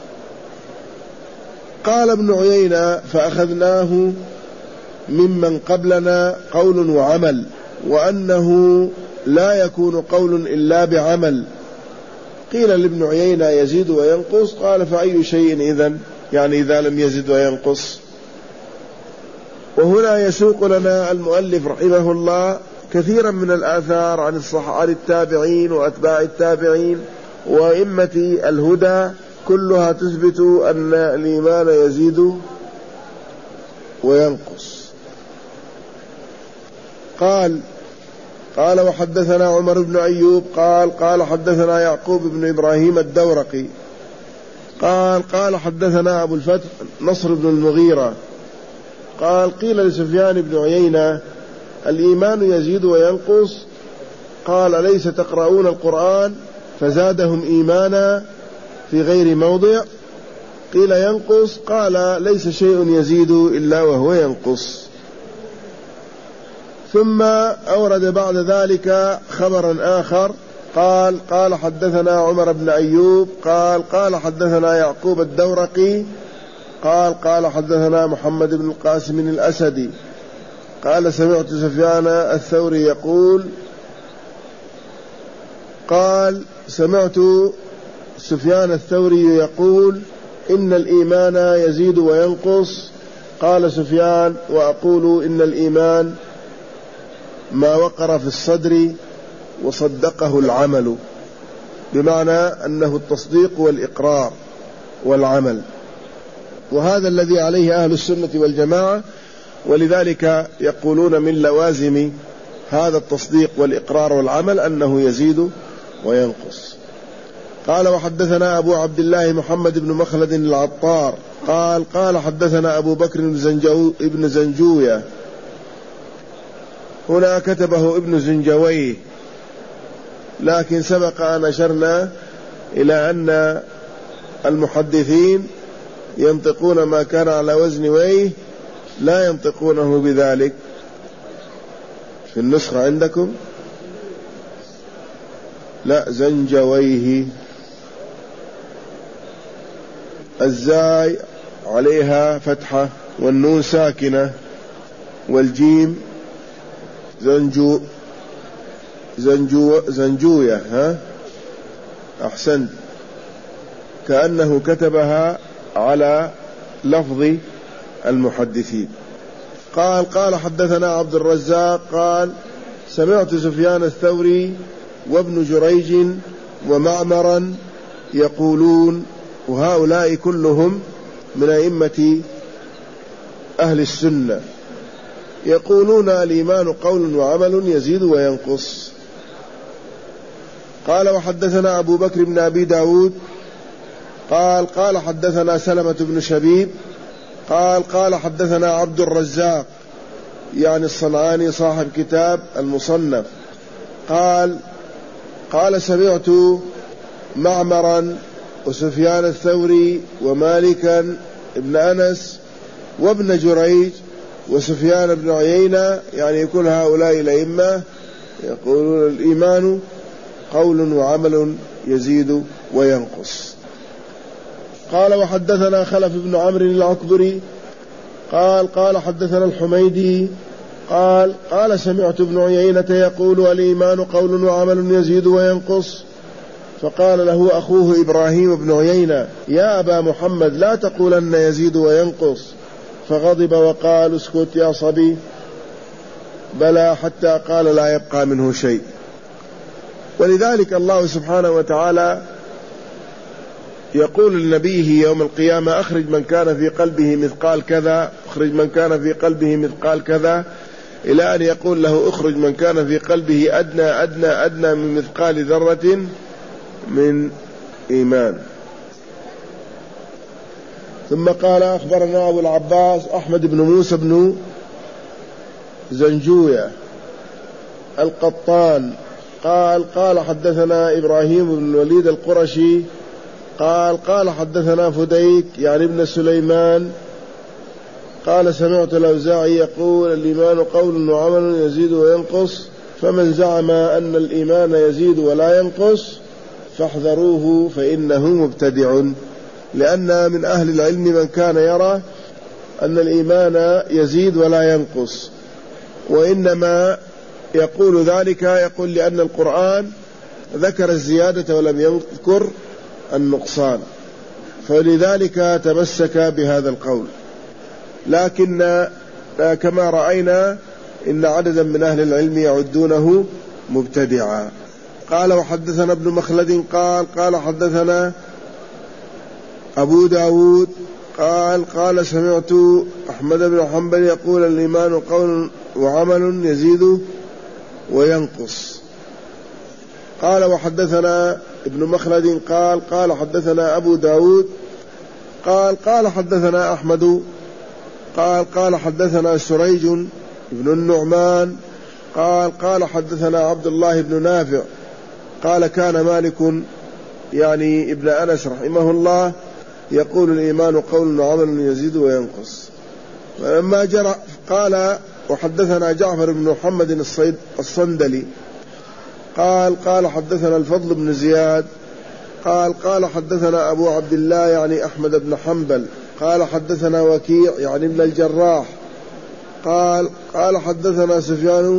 Speaker 1: قال ابن عيينة: فأخذناه ممن قبلنا قول وعمل، وأنه لا يكون قول إلا بعمل. قيل لابن عيينة: يزيد وينقص. قال: فأي شيء إذن؟ يعني إذا لم يزد وينقص. وهنا يسوق لنا المؤلف رحمه الله كثيرا من الآثار عن التابعين وأتباع التابعين وأئمة الهدى، كلها تثبت أن الإيمان يزيد وينقص. قال وحدثنا عمر بن أيوب قال حدثنا يعقوب بن إبراهيم الدورقي قال حدثنا أبو الفتح نصر بن المغيرة قيل لسفيان بن عيينة: الإيمان يزيد وينقص. قال: ليس تقرؤون القرآن فزادهم إيمانا في غير موضع؟ قيل ينقص، قال ليس شيء يزيد إلا وهو ينقص. ثم أورد بعد ذلك خبرا آخر، قال حدثنا عمر بن أيوب قال حدثنا يعقوب الدورقي قال حدثنا محمد بن القاسم الأسدي قال سمعت سفيان الثوري يقول إن الإيمان يزيد وينقص. قال سفيان وأقول إن الإيمان ما وقر في الصدر وصدقه العمل، بمعنى أنه التصديق والإقرار والعمل، وهذا الذي عليه أهل السنة والجماعة، ولذلك يقولون من لوازم هذا التصديق والإقرار والعمل أنه يزيد وينقص. قال وحدثنا أبو عبد الله محمد بن مخلد العطار قال حدثنا أبو بكر ابن زنجوية، هنا كتبه ابن زنجويه، لكن سبق أن أشرنا إلى أن المحدثين ينطقون ما كان على وزن ويه، لا ينطقونه بذلك. في النسخة عندكم لا، زنجويه، الزاي عليها فتحة والنون ساكنة والجيم زنجوية. أحسنت، كأنه كتبها على لفظ المحدثين. قال حدثنا عبد الرزاق قال سمعت سفيان الثوري وابن جريج ومعمرا يقولون، وهؤلاء كلهم من أئمة أهل السنة، يقولون الإيمان قول وعمل يزيد وينقص. قال وحدثنا أبو بكر بن أبي داود قال حدثنا سلمة بن شبيب قال حدثنا عبد الرزاق يعني الصنعاني صاحب كتاب المصنف قال سمعت معمرا وسفيان الثوري ومالكا ابن أنس وابن جريج وسفيان بن عيينة، يعني كل هؤلاء الأئمة يقولون الإيمان قول وعمل يزيد وينقص. قال وحدثنا خلف بن عمرو العكبري قال حدثنا الحميدي قال سمعت ابن عيينة يقول الإيمان قول وعمل يزيد وينقص، فقال له أخوه إبراهيم بن عيينة يا أبا محمد لا تقولن يزيد وينقص، فغضب وقال اسكت يا صبي، بلى، حتى قال لا يبقى منه شيء. ولذلك الله سبحانه وتعالى يقول لنبيه يوم القيامة أخرج من كان في قلبه مثقال كذا، أخرج من كان في قلبه مثقال كذا، إلى أن يقول له أخرج من كان في قلبه أدنى من مثقال ذرة من إيمان. ثم قال أخبرنا أبو العباس أحمد بن موسى بن زنجوية القطان قال حدثنا إبراهيم بن الوليد القرشي قال حدثنا فديك يعني ابن سليمان قال سمعت الأوزاعي يقول الإيمان قول وعمل يزيد وينقص، فمن زعم أن الإيمان يزيد ولا ينقص فاحذروه فإنه مبتدع. لأن من أهل العلم من كان يرى أن الإيمان يزيد ولا ينقص، وإنما يقول ذلك يقول لأن القرآن ذكر الزيادة ولم يذكر النقصان، فلذلك تمسك بهذا القول. لكن كما رأينا إن عددا من أهل العلم يعدونه مبتدعا. قال وحدثنا ابن مخلد قال حدثنا أبو داود قال سمعت أحمد بن حنبل يقول الإيمان قول وعمل يزيد وينقص. قال وحدثنا ابن مخلد قال حدثنا أبو داود قال حدثنا أحمد قال حدثنا سريج بن النعمان قال حدثنا عبد الله بن نافع قال كان مالك يعني ابن أنس رحمه الله يقول الإيمان قول وعمل يزيد وينقص. فلما جرى قال وحدثنا جعفر بن محمد الصندلي قال حدثنا الفضل بن زياد قال حدثنا أبو عبد الله يعني أحمد بن حنبل قال حدثنا وكيع يعني ابن الجراح قال حدثنا سفيان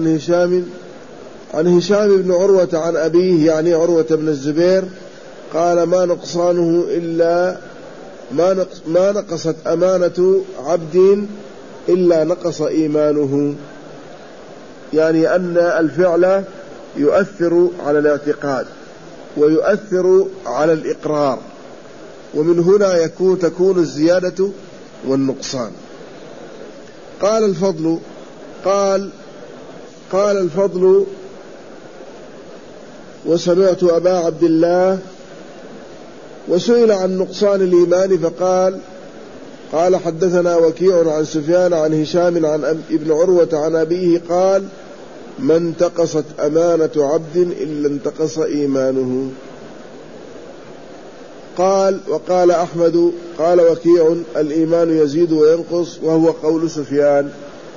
Speaker 1: عن هشام بن عروة عن أبيه يعني عروة بن الزبير قال ما نقصانه إلا ما نقصت أمانة عبد إلا نقص إيمانه، يعني أن الفعل يؤثر على الاعتقاد ويؤثر على الإقرار، ومن هنا تكون الزيادة والنقصان. قال الفضل وسمعت أبا عبد الله وسئل عن نقصان الإيمان قال حدثنا وكيع عن سفيان عن هشام عن ابن عروة عن أبيه قال ما انتقصت أمانة عبد إلا انتقص إيمانه. وقال أحمد قال وكيع الإيمان يزيد وينقص وهو قول سفيان.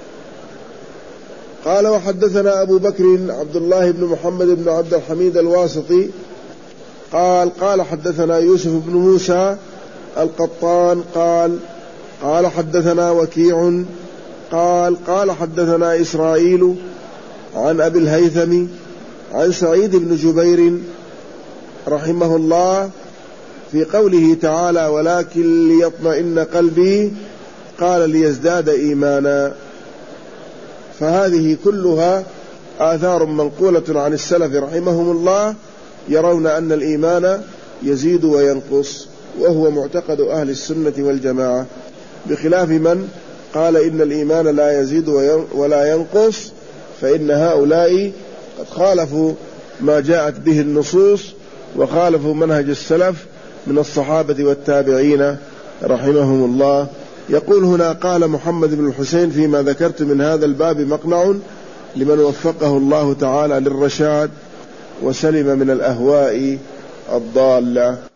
Speaker 1: قال وحدثنا أبو بكر عبد الله بن محمد بن عبد الحميد الواسطي قال حدثنا يوسف بن موسى القطان قال حدثنا وكيع قال حدثنا إسرائيل عن أبي الهيثم عن سعيد بن جبير رحمه الله في قوله تعالى ولكن ليطمئن قلبي قال ليزداد إيمانا. فهذه كلها آثار منقولة عن السلف رحمهم الله يرون أن الإيمان يزيد وينقص، وهو معتقد أهل السنة والجماعة، بخلاف من قال إن الإيمان لا يزيد ولا ينقص، فإن هؤلاء قد خالفوا ما جاءت به النصوص وخالفوا منهج السلف من الصحابة والتابعين رحمهم الله. يقول هنا قال محمد بن الحسين فيما ذكرت من هذا الباب مقنع لمن وفقه الله تعالى للرشاد وسلم من الأهواء الضالة.